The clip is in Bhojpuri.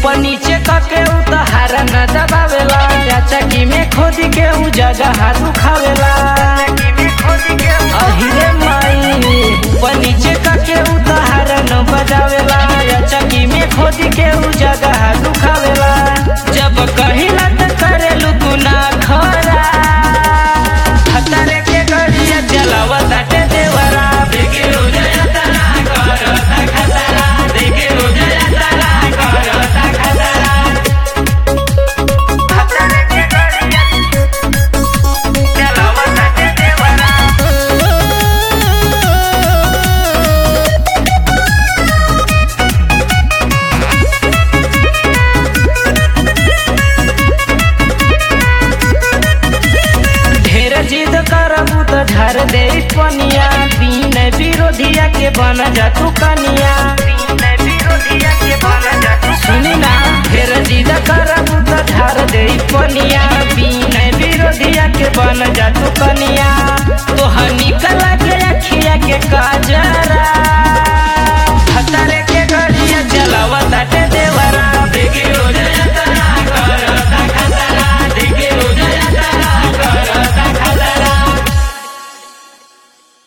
ऊपर नीचे करके उतार न दबावेला, चकी में खोद के उ जगह दुखावेला। अहिरे माई ऊपर नीचे करके उतार न बजावेला, चकी में खोद के उ जगह दुखावेला। जब कहिला त करेलू तू ना खरा, खतरे के गड़िया चलावा ताटे देवरा। देखे रोज यात्रा करता खतरा, देखे रोज यात्रा करता खतरा। खतरे के गड़िया चलावा ताटे देवरा। ढेर जिद करबू तो झर दे पनिया, बिन विरोधिया के बन जा तू कनिया। सुनी ना, ढेर जिद करबू तो झर दे पनिया, बिन विरोधिया के बन जा तू कनिया। तो निकल के अखिया के का